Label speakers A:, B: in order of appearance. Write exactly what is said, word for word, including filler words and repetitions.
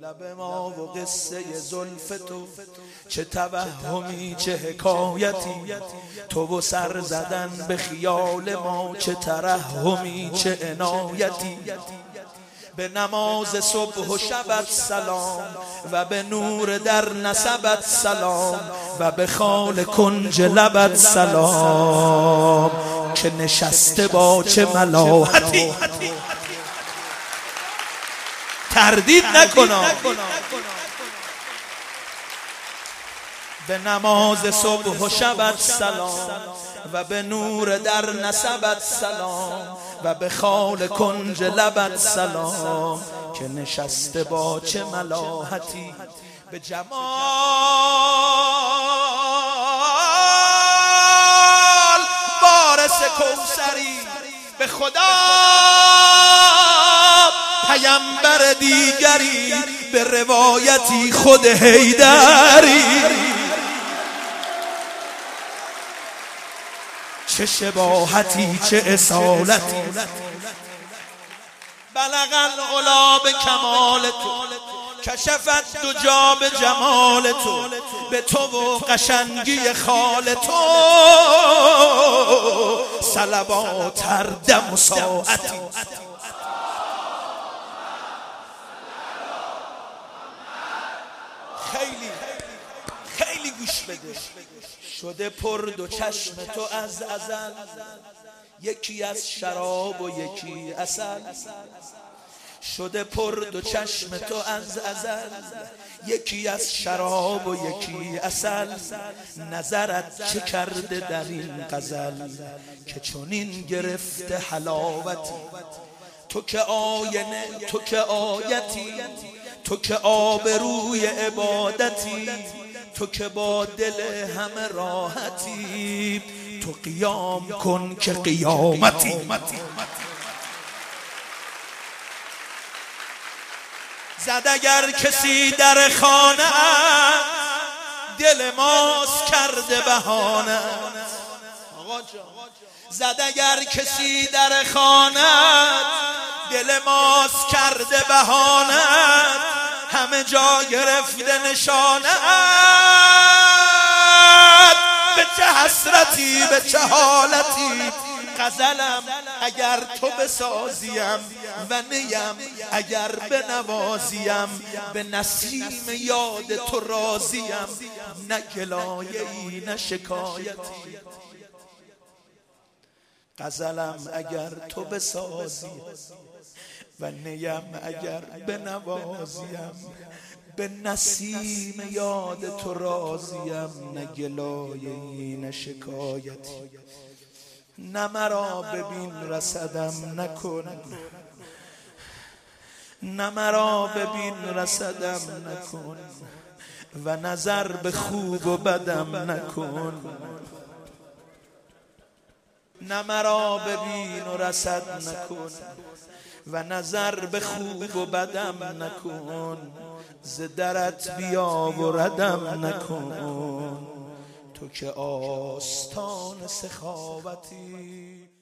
A: لب ما و قصه زلف تو، چه توهمی چه حکایتی، تو و سر زدن به خیال ما، چه ترحمی چه عنایتی. به نماز صبح و شبت سلام و به نور در نسبت سلام و به خال کنج لبت سلام، که نشسته با چه ملاحتی. تردید نکنم. به نماز صبح و شبت سلام و به نور در نسبت سلام و به خال کنج لبت سلام، که نشسته با چه ملاحتی. به جمال وارث کوثری، به خدا پیامبر دیگری، به روایتی خود حیدری. چه شباهتی چه اصالتی، بلغ العلا به کمال تو، کشفت دجا به جمال تو، به تو و قشنگی خال تو صلوات هر دم و ساعتی. خیلی خیلی گوش بده. شده پر دو چشم تو از ازل، یکی از شراب و یکی عسل. شده پر دو چشم تو از ازل، یکی از شراب و یکی عسل. نظرت چه کرده در این غزل، که چنین گرفته حلاوتی. تو که آینه، تو که آیتی، تو که آبروی عبادتی، تو که با دل همه راحتی. تو قیام کن که قیامتی. زد اگر کسی در خانه، دل ماست کرده بهانه. زد اگر کسی در خانه، دل ماست کرده بهانه. همه جا گرفته نشانه، به چه حسرتی به چه حالتی. غزلم اگر تو بسازیم و نیم اگر بنوازیم، به نسیم یاد تو راضیم. نه گلایه‌ای نه شکایتی. غزلم اگر تو بسازی و نیم اگر بنوازیم، به نسیم یاد تو راضیم. نه گلایه‌ای نه شکایتی. نه مرا ببین رصدم نکن، نه مرا ببین رصدم نکن، و نظر به خوب و بدم نکن. نه مرا ببین و رصد نکن، و نظر به خوب و بدم نکن. ز درت بیا و ردم نکن، تو که آستان سخاوتی.